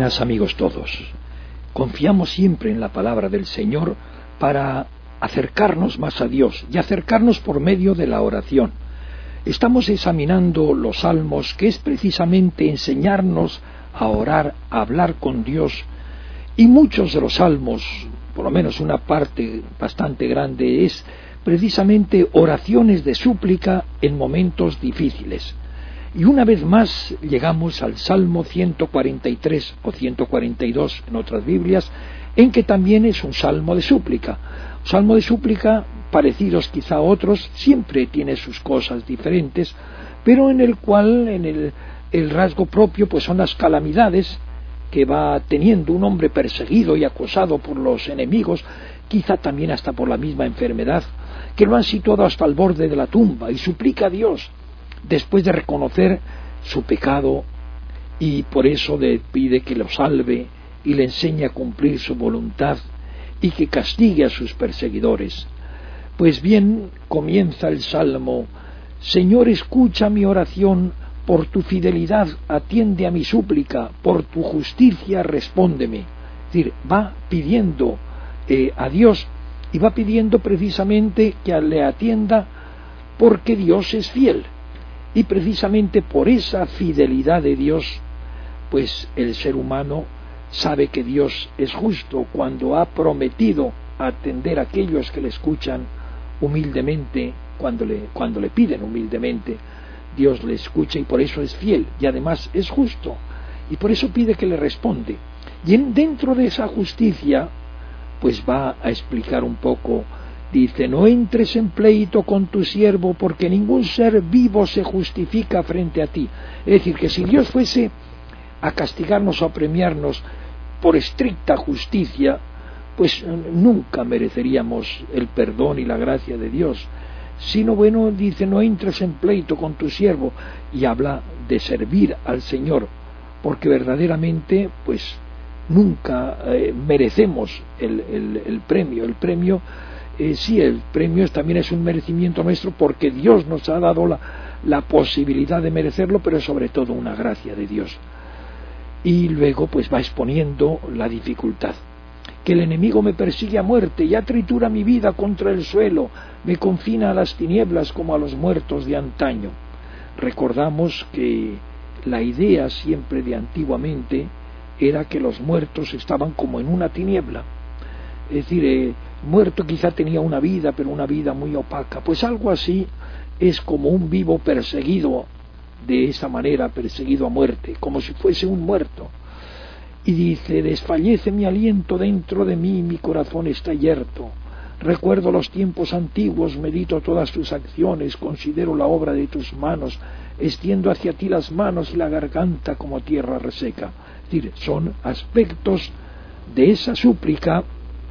buenas, amigos todos. Confiamos siempre en la palabra del Señor para acercarnos más a Dios y acercarnos por medio de la oración. Estamos examinando los salmos, que es precisamente enseñarnos a orar, a hablar con Dios, y muchos de los salmos, por lo menos una parte bastante grande, es precisamente oraciones de súplica en momentos difíciles. Y una vez más llegamos al Salmo 143 o 142 en otras Biblias, en que también es un salmo de súplica. Un salmo de súplica, parecidos quizá a otros, siempre tiene sus cosas diferentes, pero en el cual el rasgo propio pues son las calamidades que va teniendo un hombre perseguido y acosado por los enemigos, quizá también hasta por la misma enfermedad, que lo han situado hasta el borde de la tumba, y suplica a Dios después de reconocer su pecado, y por eso le pide que lo salve y le enseñe a cumplir su voluntad y que castigue a sus perseguidores. Pues bien, comienza el Salmo: Señor, escucha mi oración, por tu fidelidad atiende a mi súplica, por tu justicia respóndeme. Es decir, va pidiendo a Dios, y va pidiendo precisamente que le atienda, porque Dios es fiel. Y precisamente por esa fidelidad de Dios, pues el ser humano sabe que Dios es justo cuando ha prometido atender a aquellos que le escuchan humildemente, cuando le piden humildemente. Dios le escucha y por eso es fiel, y además es justo, y por eso pide que le responde. Y dentro de esa justicia, pues va a explicar un poco. Dice: no entres en pleito con tu siervo, porque ningún ser vivo se justifica frente a ti. Es decir, que si Dios fuese a castigarnos o a premiarnos por estricta justicia, pues nunca mereceríamos el perdón y la gracia de Dios. Sino, bueno, dice: no entres en pleito con tu siervo, y habla de servir al Señor, porque verdaderamente pues nunca merecemos el premio. El premio sí, el premio también es un merecimiento nuestro, porque Dios nos ha dado la posibilidad de merecerlo, pero sobre todo una gracia de Dios. Y luego pues va exponiendo la dificultad: que el enemigo me persigue a muerte, ya tritura mi vida contra el suelo, me confina a las tinieblas como a los muertos de antaño. Recordamos que la idea siempre de antiguamente era que los muertos estaban como en una tiniebla. Es decir, muerto quizá tenía una vida, pero una vida muy opaca. Pues algo así es como un vivo perseguido, de esa manera, perseguido a muerte, como si fuese un muerto. Y dice: desfallece mi aliento dentro de mí, mi corazón está yerto. Recuerdo los tiempos antiguos, medito todas tus acciones, considero la obra de tus manos, extiendo hacia ti las manos y la garganta como tierra reseca. Es decir, son aspectos de esa súplica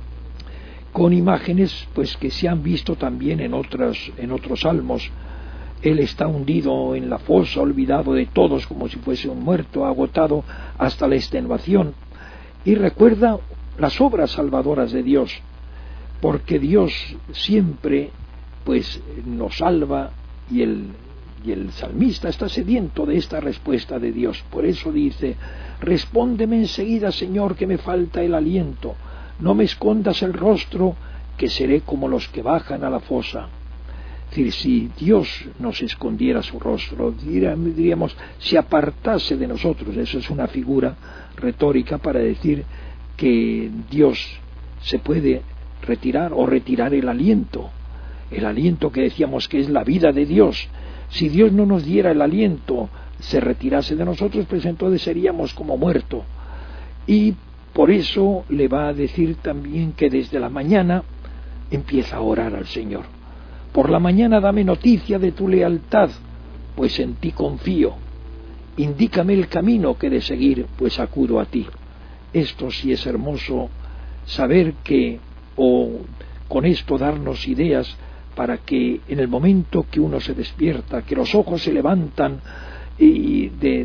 con imágenes pues que se han visto también en otros salmos. Él está hundido en la fosa, olvidado de todos, como si fuese un muerto, agotado hasta la extenuación, y recuerda las obras salvadoras de Dios, porque Dios siempre pues nos salva, y el salmista está sediento de esta respuesta de Dios. Por eso dice: respóndeme enseguida, Señor, que me falta el aliento, no me escondas el rostro, que seré como los que bajan a la fosa. Es decir, si Dios nos escondiera su rostro, diríamos, se apartase de nosotros. Eso es una figura retórica para decir que Dios se puede retirar, o retirar el aliento que decíamos que es la vida de Dios. Si Dios no nos diera el aliento, se retirase de nosotros, pues entonces seríamos como muertos. Y por eso le va a decir también que desde la mañana empieza a orar al Señor. Por la mañana dame noticia de tu lealtad, pues en ti confío. Indícame el camino que de seguir, pues acudo a ti. Esto sí es hermoso, saber que, o con esto darnos ideas para que en el momento que uno se despierta, que los ojos se levantan y de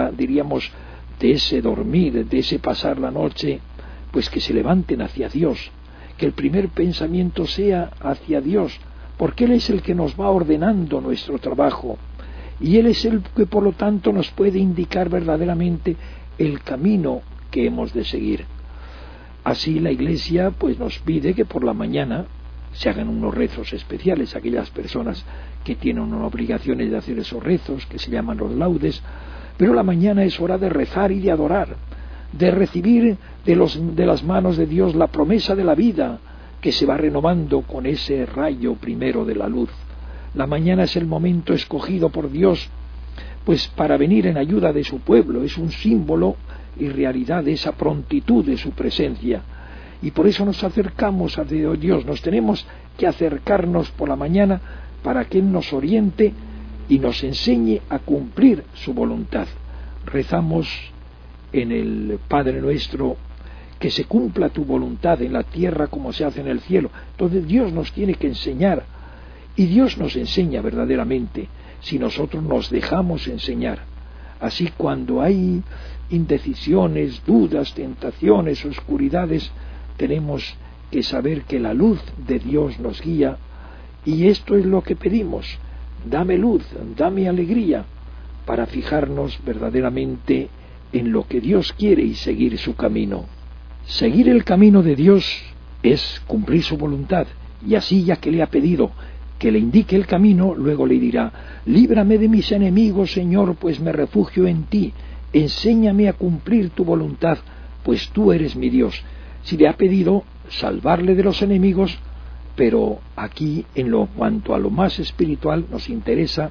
ese dormir, de ese pasar la noche, pues que se levanten hacia Dios, que el primer pensamiento sea hacia Dios, porque Él es el que nos va ordenando nuestro trabajo, y Él es el que por lo tanto nos puede indicar verdaderamente el camino que hemos de seguir. Así la Iglesia pues nos pide que por la mañana se hagan unos rezos especiales, aquellas personas que tienen unas obligaciones de hacer esos rezos, que se llaman los laudes, pero la mañana es hora de rezar y de adorar, de recibir de las manos de Dios la promesa de la vida, que se va renovando con ese rayo primero de la luz. La mañana es el momento escogido por Dios, pues para venir en ayuda de su pueblo, es un símbolo y realidad de esa prontitud de su presencia. Y por eso nos acercamos a Dios, nos tenemos que acercarnos por la mañana para que Él nos oriente y nos enseñe a cumplir su voluntad. Rezamos en el Padre Nuestro, que se cumpla tu voluntad en la tierra como se hace en el cielo. Entonces Dios nos tiene que enseñar, y Dios nos enseña verdaderamente si nosotros nos dejamos enseñar. Así, cuando hay indecisiones, dudas, tentaciones, oscuridades, tenemos que saber que la luz de Dios nos guía, y esto es lo que pedimos: dame luz, dame alegría, para fijarnos verdaderamente en lo que Dios quiere y seguir su camino. Seguir el camino de Dios es cumplir su voluntad, y así, ya que le ha pedido que le indique el camino, luego le dirá: líbrame de mis enemigos, Señor, pues me refugio en ti, enséñame a cumplir tu voluntad, pues tú eres mi Dios. Si le ha pedido salvarle de los enemigos, pero aquí, en cuanto a lo más espiritual, nos interesa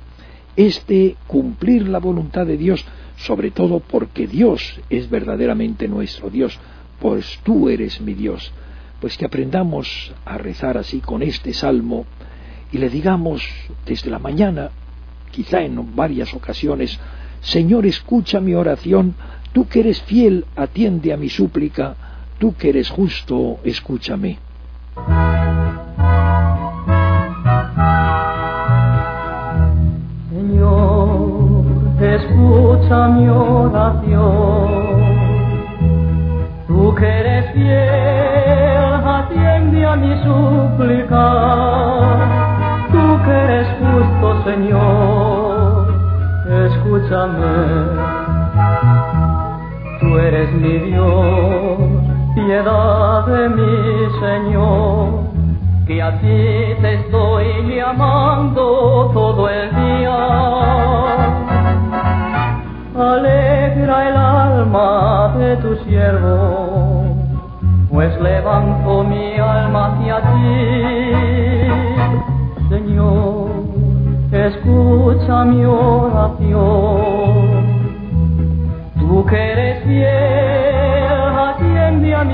cumplir la voluntad de Dios, sobre todo porque Dios es verdaderamente nuestro Dios, pues tú eres mi Dios. Pues que aprendamos a rezar así con este salmo, y le digamos desde la mañana, quizá en varias ocasiones: Señor, escucha mi oración, tú que eres fiel, atiende a mi súplica, tú que eres justo, escúchame. Señor, escucha mi oración, tú que eres fiel, atiende a mi súplica. Tú que eres justo, Señor, escúchame. Tú eres mi Dios, piedad de mí, Señor, que a ti te estoy llamando todo el día. Alegra el alma de tu siervo, pues levanto mi alma hacia ti. Señor, escucha mi oración, tú que eres fiel, atiende a mi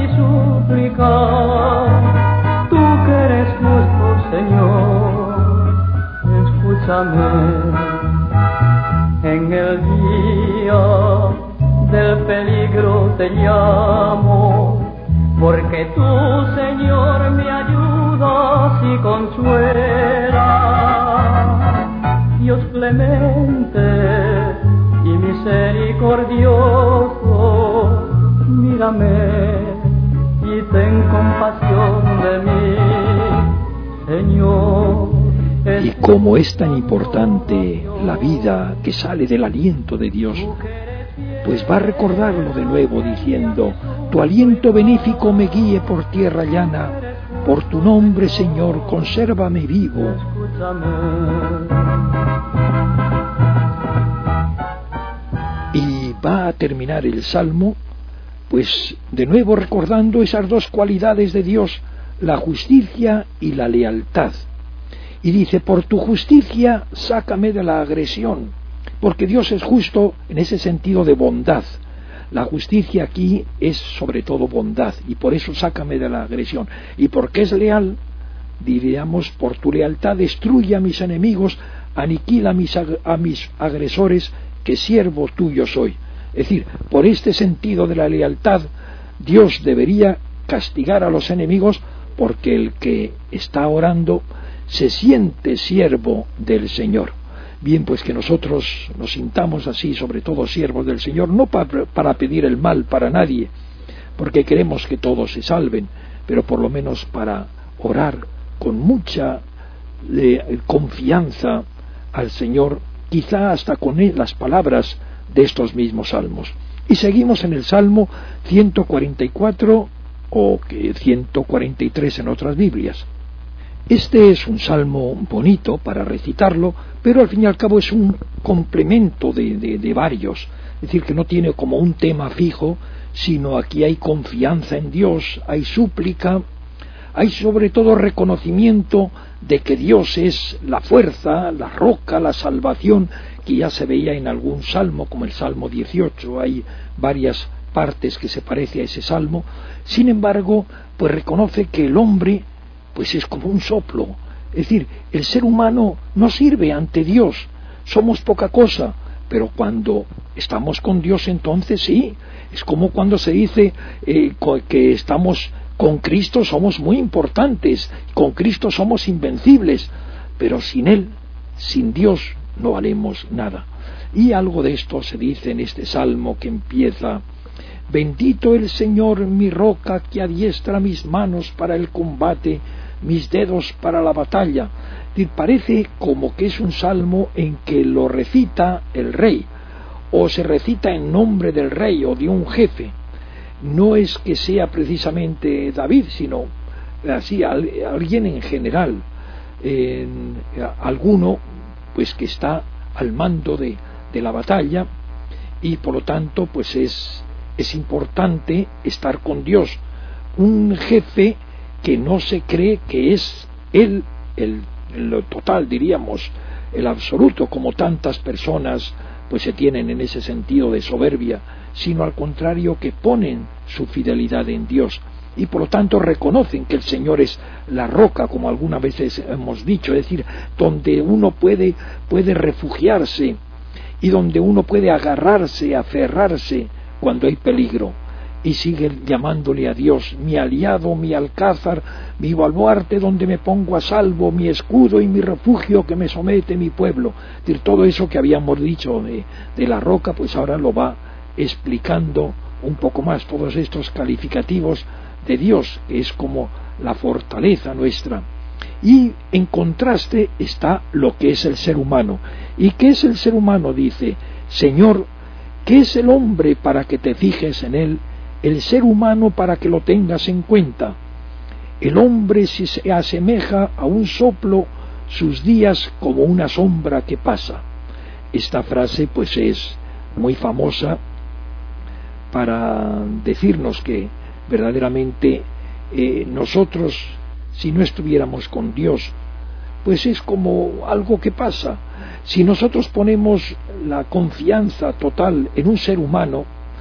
súplica. Tú que eres justo, Señor, escúchame. En el día del peligro te llamo, porque tú, Señor, me ayudas y consuelas. Dios clemente y misericordioso, mírame y ten compasión de mí, Señor. Y como es tan importante la vida que sale del aliento de Dios, pues va a recordarlo de nuevo diciendo: tu aliento benéfico me guíe por tierra llana, por tu nombre, Señor, consérvame vivo. Y va a terminar el salmo, pues de nuevo recordando esas dos cualidades de Dios, la justicia y la lealtad. Y dice: por tu justicia sácame de la agresión, porque Dios es justo en ese sentido de bondad. La justicia aquí es sobre todo bondad, y por eso sácame de la agresión. Y porque es leal, diríamos: por tu lealtad destruye a mis enemigos, aniquila a mis agresores, que siervo tuyo soy. Es decir, por este sentido de la lealtad, Dios debería castigar a los enemigos, porque el que está orando se siente siervo del Señor. Bien, pues que nosotros nos sintamos así, sobre todo siervos del Señor, no para pedir el mal para nadie, porque queremos que todos se salven, pero por lo menos para orar con mucha confianza al Señor, quizá hasta con las palabras de estos mismos salmos. Y seguimos en el Salmo 144 o 143 en otras Biblias. Este es un salmo bonito para recitarlo, pero al fin y al cabo es un complemento de varios. Es decir, que no tiene como un tema fijo, sino aquí hay confianza en Dios, hay súplica, hay sobre todo reconocimiento de que Dios es la fuerza, la roca, la salvación, que ya se veía en algún salmo, como el Salmo 18, hay varias partes que se parece a ese salmo. Sin embargo, pues reconoce que el hombre pues es como un soplo, es decir, el ser humano no sirve ante Dios, somos poca cosa, pero cuando estamos con Dios entonces sí, es como cuando se dice que estamos con Cristo, somos muy importantes, con Cristo somos invencibles, pero sin Él, sin Dios, no valemos nada. Y algo de esto se dice en este salmo que empieza: bendito el Señor, mi roca, que adiestra mis manos para el combate, mis dedos para la batalla. Y parece como que es un salmo en que lo recita el rey, o se recita en nombre del rey o de un jefe. No es que sea precisamente David, sino así alguien en general, alguno pues que está al mando de la batalla, y por lo tanto pues es importante estar con Dios. Un jefe que no se cree que es él el total, diríamos, el absoluto, como tantas personas pues se tienen en ese sentido de soberbia, sino al contrario, que ponen su fidelidad en Dios y por lo tanto reconocen que el Señor es la roca, como algunas veces hemos dicho, es decir, donde uno puede refugiarse y donde uno puede agarrarse, aferrarse cuando hay peligro. Y sigue llamándole a Dios mi aliado, mi alcázar, mi baluarte donde me pongo a salvo, mi escudo y mi refugio que me somete mi pueblo. Es decir, todo eso que habíamos dicho de la roca, pues ahora lo va explicando un poco más, todos estos calificativos de Dios, que es como la fortaleza nuestra. Y en contraste está lo que es el ser humano. ¿Y qué es el ser humano? Dice: Señor, ¿qué es el hombre para que te fijes en él? El ser humano para que lo tengas en cuenta. El hombre si se asemeja a un soplo, sus días como una sombra que pasa. Esta frase pues es muy famosa para decirnos que verdaderamente nosotros, si no estuviéramos con Dios, pues es como algo que pasa. Si nosotros ponemos la confianza total en un ser humano,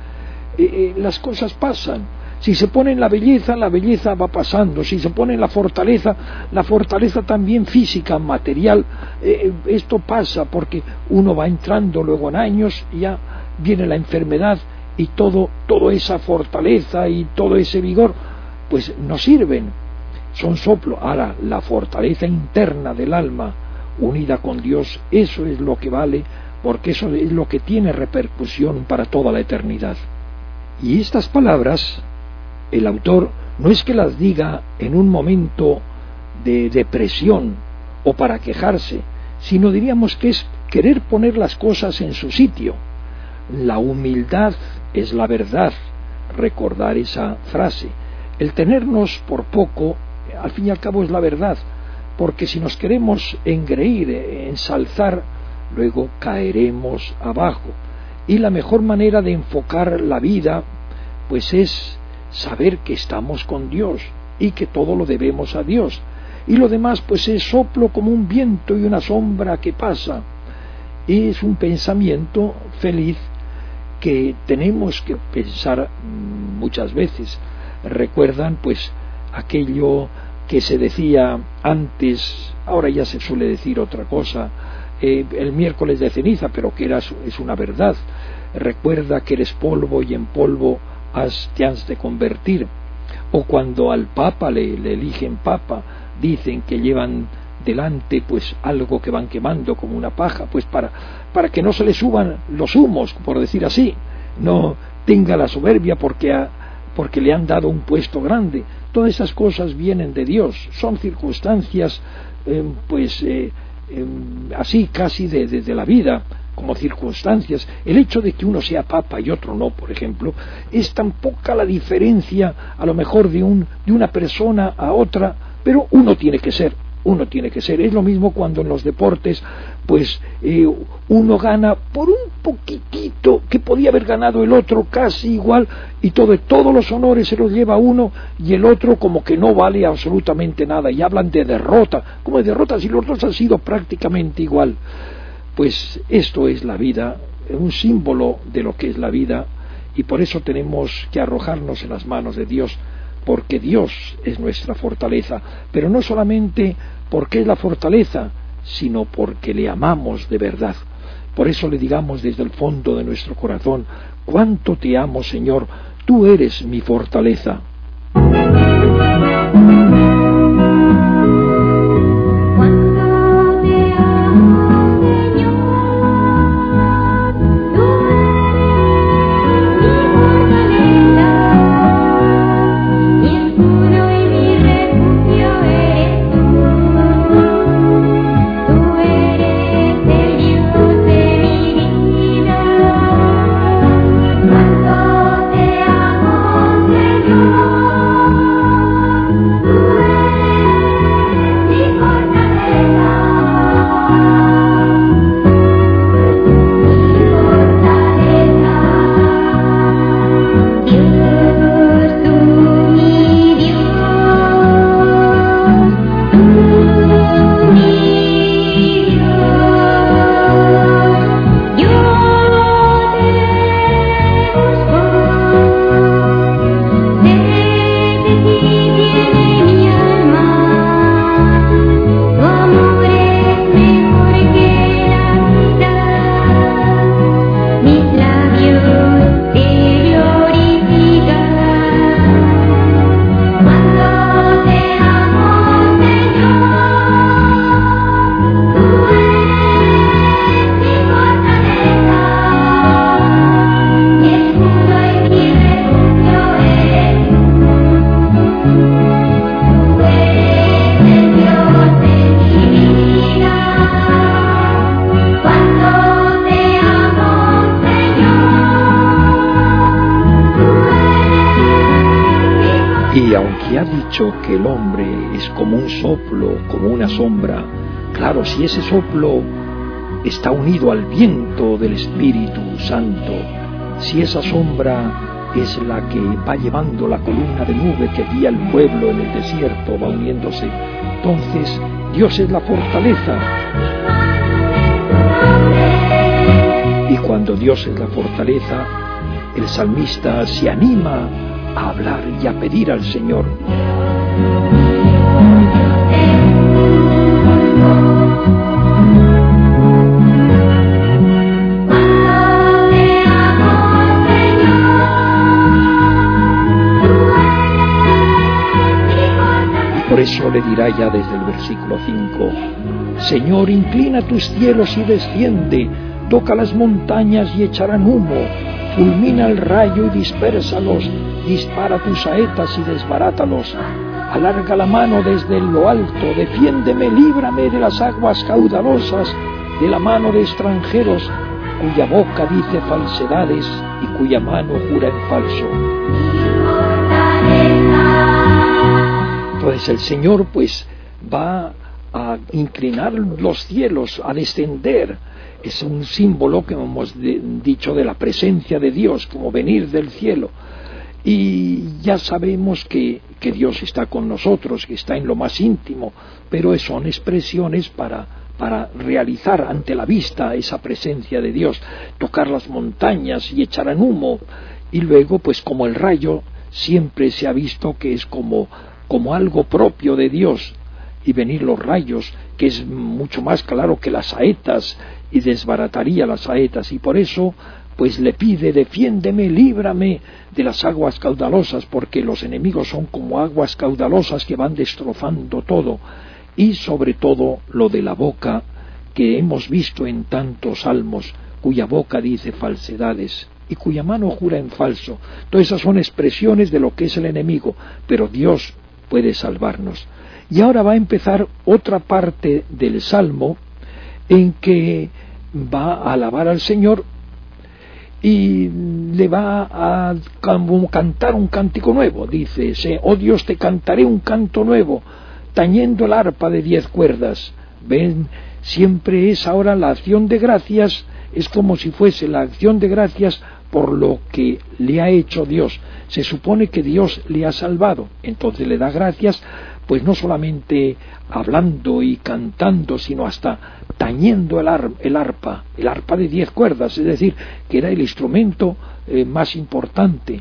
las cosas pasan. Si se pone en la belleza va pasando. Si se pone en la fortaleza también física, material, esto pasa, porque uno va entrando luego en años y ya viene la enfermedad y toda esa fortaleza y todo ese vigor pues no sirven, son soplo. Ahora, la fortaleza interna del alma unida con Dios, eso es lo que vale, porque eso es lo que tiene repercusión para toda la eternidad. Y estas palabras, el autor no es que las diga en un momento de depresión o para quejarse, sino diríamos que es querer poner las cosas en su sitio. La humildad es la verdad, recordar esa frase. El tenernos por poco, al fin y al cabo, es la verdad, porque si nos queremos engreír, ensalzar, luego caeremos abajo. Y la mejor manera de enfocar la vida pues es saber que estamos con Dios y que todo lo debemos a Dios, y lo demás pues es soplo como un viento y una sombra que pasa. Es un pensamiento feliz que tenemos que pensar muchas veces. Recuerdan pues aquello que se decía antes, ahora ya se suele decir otra cosa, el miércoles de ceniza, pero que es una verdad: recuerda que eres polvo y en polvo te has de convertir. O cuando al Papa le eligen Papa, dicen que llevan delante pues algo que van quemando como una paja, pues para que no se le suban los humos, por decir así, no tenga la soberbia porque le han dado un puesto grande. Todas esas cosas vienen de Dios, son circunstancias así casi de la vida, como circunstancias. El hecho de que uno sea papa y otro no, por ejemplo, es tan poca la diferencia a lo mejor de una persona a otra, pero uno tiene que ser. Es lo mismo cuando en los deportes pues uno gana por un poquitito que podía haber ganado el otro casi igual, y todos los honores se los lleva uno y el otro como que no vale absolutamente nada, y hablan de derrota, como de derrota si los dos han sido prácticamente igual. Pues esto es la vida, un símbolo de lo que es la vida, y por eso tenemos que arrojarnos en las manos de Dios, porque Dios es nuestra fortaleza, pero no solamente porque es la fortaleza, sino porque le amamos de verdad. Por eso le digamos desde el fondo de nuestro corazón: cuánto te amo, Señor, tú eres mi fortaleza. Ha dicho que el hombre es como un soplo, como una sombra. Claro, si ese soplo está unido al viento del Espíritu Santo, si esa sombra es la que va llevando la columna de nube que guía al pueblo en el desierto, va uniéndose, entonces Dios es la fortaleza. Y cuando Dios es la fortaleza, el salmista se anima a hablar y a pedir al Señor. Y por eso le dirá ya desde el versículo 5: Señor, inclina tus cielos y desciende, toca las montañas y echarán humo, fulmina el rayo y dispérsalos, dispara tus saetas y desbarátalos, alarga la mano desde lo alto, defiéndeme, líbrame de las aguas caudalosas, de la mano de extranjeros, cuya boca dice falsedades y cuya mano jura en falso. Entonces el Señor pues va a inclinar los cielos, a descender. Es un símbolo que hemos dicho de la presencia de Dios, como venir del cielo. Y ya sabemos que Dios está con nosotros, que está en lo más íntimo, pero son expresiones para realizar ante la vista esa presencia de Dios, tocar las montañas y echarán humo. Y luego, pues como el rayo, siempre se ha visto que es como algo propio de Dios, y venir los rayos, que es mucho más claro que las saetas, y desbarataría las saetas, y por eso pues le pide: defiéndeme, líbrame de las aguas caudalosas, porque los enemigos son como aguas caudalosas que van destrozando todo, y sobre todo lo de la boca, que hemos visto en tantos salmos, cuya boca dice falsedades y cuya mano jura en falso. Todas esas son expresiones de lo que es el enemigo, pero Dios puede salvarnos. Y ahora va a empezar otra parte del Salmo en que va a alabar al Señor y le va a cantar un cántico nuevo. Dice: oh Dios, te cantaré un canto nuevo, tañendo el arpa de 10 cuerdas. Ven, siempre es ahora la acción de gracias, es como si fuese la acción de gracias por lo que le ha hecho Dios. Se supone que Dios le ha salvado, entonces le da gracias, pues no solamente hablando y cantando, sino hasta tañendo el arpa de 10 cuerdas, es decir, que era el instrumento más importante.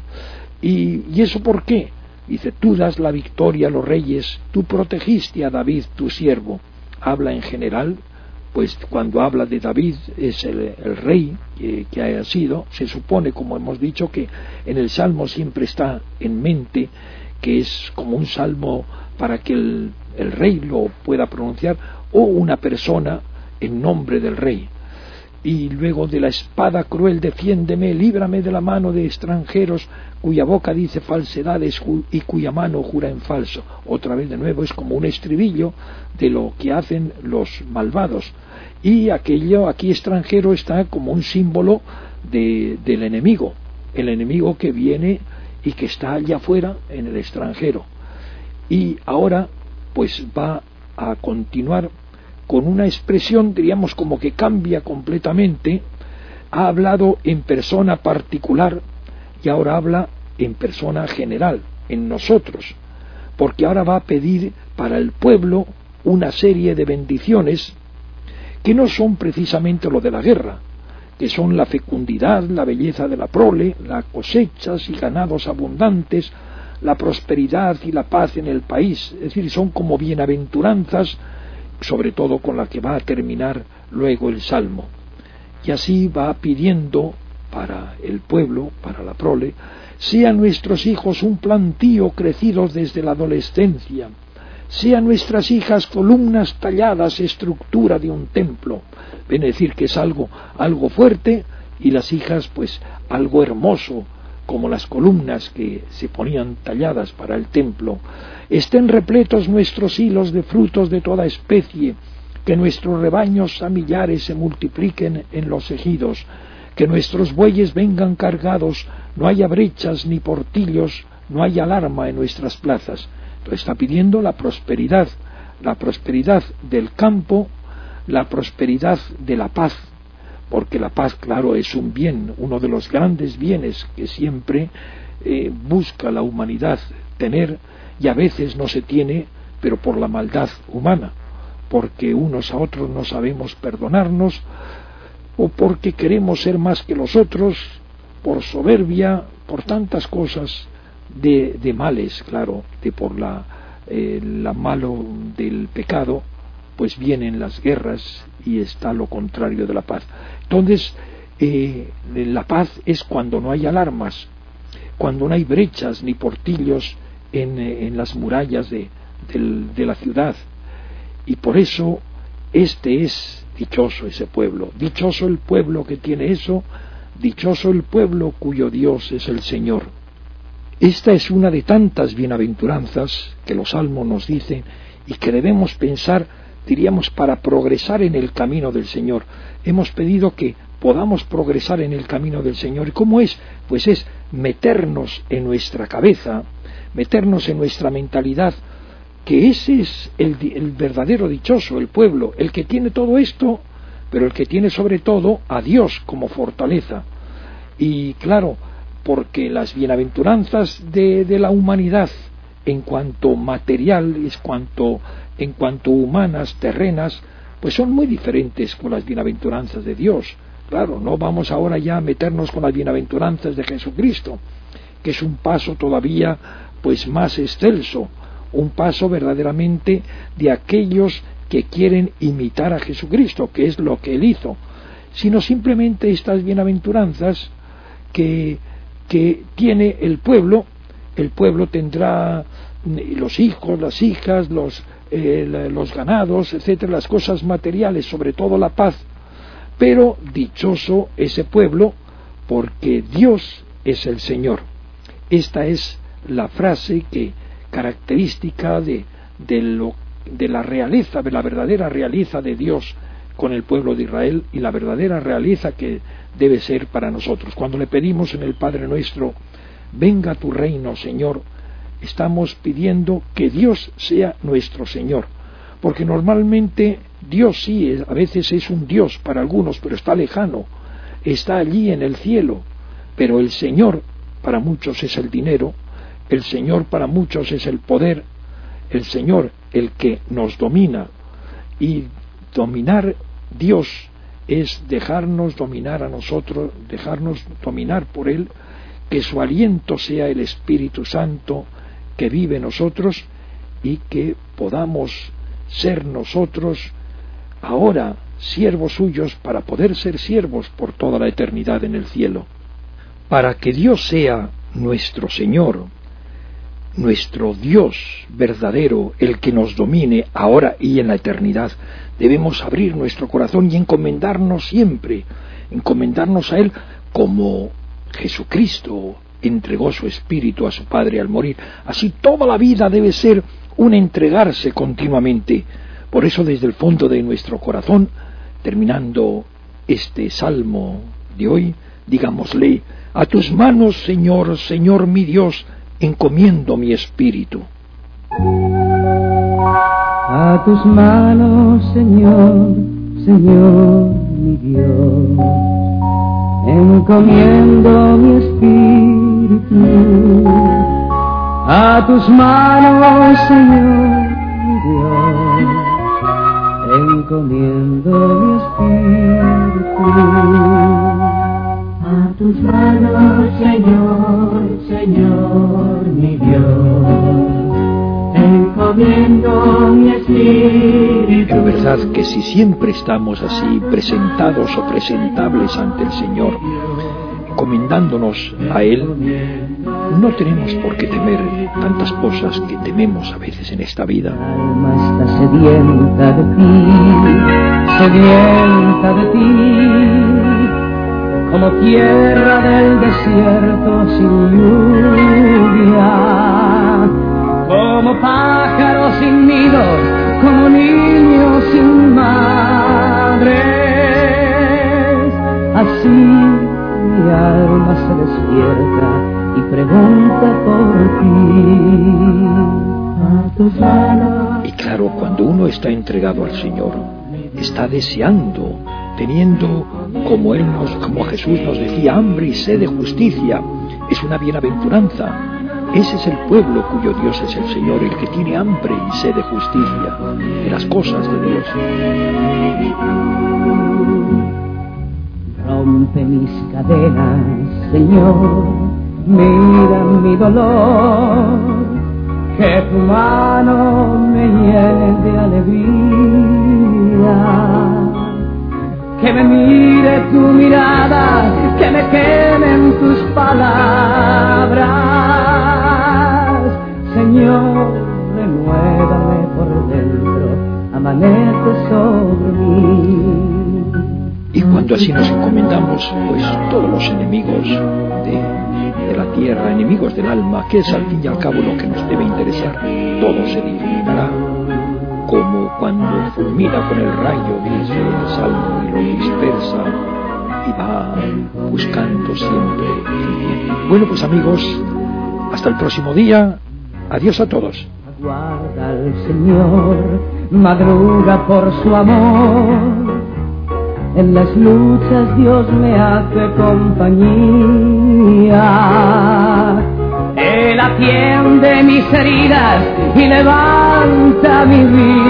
¿Y eso por qué? Dice: tú das la victoria a los reyes, tú protegiste a David tu siervo. Habla en general, pues cuando habla de David es el rey que haya sido. Se supone, como hemos dicho, que en el Salmo siempre está en mente que es como un salmo para que el rey lo pueda pronunciar, o una persona en nombre del rey. Y luego: de la espada cruel defiéndeme, líbrame de la mano de extranjeros, cuya boca dice falsedades y cuya mano jura en falso. Otra vez de nuevo es como un estribillo de lo que hacen los malvados. Y aquello aquí extranjero está como un símbolo del enemigo, el enemigo que viene y que está allá afuera en el extranjero. Y ahora pues va a continuar con una expresión, diríamos, como que cambia completamente. Ha hablado en persona particular y ahora habla en persona general, en nosotros, porque ahora va a pedir para el pueblo una serie de bendiciones que no son precisamente lo de la guerra, que son la fecundidad, la belleza de la prole, las cosechas y ganados abundantes, la prosperidad y la paz en el país. Es decir, son como bienaventuranzas, sobre todo con la que va a terminar luego el Salmo. Y así va pidiendo para el pueblo, para la prole: sean nuestros hijos un plantío crecidos desde la adolescencia, sean nuestras hijas columnas talladas, estructura de un templo. Ven a decir que es algo fuerte, y las hijas pues algo hermoso, como las columnas que se ponían talladas para el templo. Estén repletos nuestros hilos de frutos de toda especie, que nuestros rebaños a millares se multipliquen en los ejidos, que nuestros bueyes vengan cargados, no haya brechas ni portillos, no haya alarma en nuestras plazas. Entonces está pidiendo la prosperidad del campo, la prosperidad de la paz, porque la paz, claro, es un bien, uno de los grandes bienes que siempre busca la humanidad tener, y a veces no se tiene, pero por la maldad humana, porque unos a otros no sabemos perdonarnos, o porque queremos ser más que los otros, por soberbia, por tantas cosas de males, claro, por la malo del pecado, pues vienen las guerras y está lo contrario de la paz. Entonces, la paz es cuando no hay alarmas, cuando no hay brechas ni portillos en las murallas de la ciudad. Y por eso este es dichoso ese pueblo, dichoso el pueblo que tiene eso, dichoso el pueblo cuyo Dios es el Señor. Esta es una de tantas bienaventuranzas que los salmos nos dicen y que debemos pensar, diríamos, para progresar en el camino del Señor. Hemos pedido que podamos progresar en el camino del Señor. ¿Y cómo es? Pues es meternos en nuestra cabeza, meternos en nuestra mentalidad, que ese es el verdadero dichoso, el pueblo, el que tiene todo esto, pero el que tiene sobre todo a Dios como fortaleza. Y claro, porque las bienaventuranzas de la humanidad, en cuanto material, en cuanto humanas, terrenas, pues son muy diferentes con las bienaventuranzas de Dios. Claro, no vamos ahora ya a meternos con las bienaventuranzas de Jesucristo, que es un paso todavía pues más excelso, un paso verdaderamente de aquellos que quieren imitar a Jesucristo, que es lo que Él hizo, sino simplemente estas bienaventuranzas que tiene el pueblo. El pueblo tendrá los hijos, las hijas, los ganados, etcétera, las cosas materiales, sobre todo la paz. Pero dichoso ese pueblo, porque Dios es el Señor. Esta es la frase característica de la realeza, de la verdadera realeza de Dios, con el pueblo de Israel y la verdadera realeza que debe ser para nosotros. Cuando le pedimos en el Padre Nuestro, venga tu reino, Señor, estamos pidiendo que Dios sea nuestro Señor, porque normalmente Dios sí, a veces es un Dios para algunos, pero está lejano, está allí en el cielo, pero el Señor para muchos es el dinero, el Señor para muchos es el poder, el Señor el que nos domina, y dominar Dios es dejarnos dominar a nosotros, dejarnos dominar por Él, que su aliento sea el Espíritu Santo que vive en nosotros y que podamos ser nosotros ahora siervos suyos para poder ser siervos por toda la eternidad en el cielo. Para que Dios sea nuestro Señor, nuestro Dios verdadero, el que nos domine ahora y en la eternidad, debemos abrir nuestro corazón y encomendarnos siempre, encomendarnos a Él como Jesucristo entregó su espíritu a su Padre al morir. Así toda la vida debe ser un entregarse continuamente. Por eso desde el fondo de nuestro corazón, terminando este salmo de hoy, digámosle: a tus manos, Señor, Señor mi Dios, encomiendo mi espíritu. A tus manos, Señor, Señor mi Dios, encomiendo mi espíritu. A tus manos, Señor mi Dios, encomiendo mi espíritu. A tus manos, Señor, Señor mi Dios, encomiendo mi espíritu. En verdad que si siempre estamos así presentados o presentables ante el Señor, encomendándonos a Él, no tenemos por qué temer tantas cosas que tememos a veces en esta vida. Mi alma está sedienta de ti, como tierra del desierto sin lluvia, como pájaro sin nido, como niño sin madre. Así mi alma se despierta y pregunta por ti. Y claro, cuando uno está entregado al Señor, está deseando, teniendo, como Jesús nos decía, hambre y sed de justicia. Es una bienaventuranza. Ese es el pueblo cuyo Dios es el Señor, el que tiene hambre y sed de justicia, de las cosas de Dios. Rompe mis cadenas, Señor, mira mi dolor, que tu mano me llene de alegría, que me mire tu mirada, que me quemen tus palabras. Señor, renuévame por dentro, amanece sobre mí. Y cuando así nos encomendamos, pues todos los enemigos de la tierra, enemigos del alma, que es al fin y al cabo lo que nos debe interesar, todo se difuminará, como cuando fulmina con el rayo, dice el Salmo, y lo dispersa y va buscando siempre el bien. Bueno, pues amigos, hasta el próximo día. Adiós a todos. Aguarda al Señor, madruga por su amor. En las luchas Dios me hace compañía. Él atiende mis heridas y levanta mi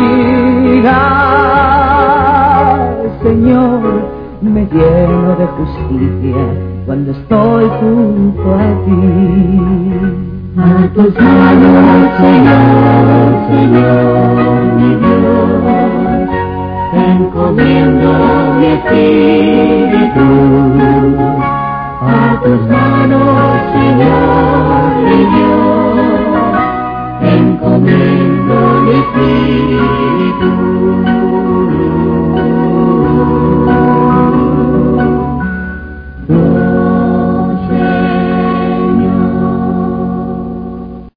vida. Señor, me lleno de justicia cuando estoy junto a ti. A tus manos, Señor, Señor, mi Dios, encomiendo mi espíritu. A tus manos, Señor, mi Dios.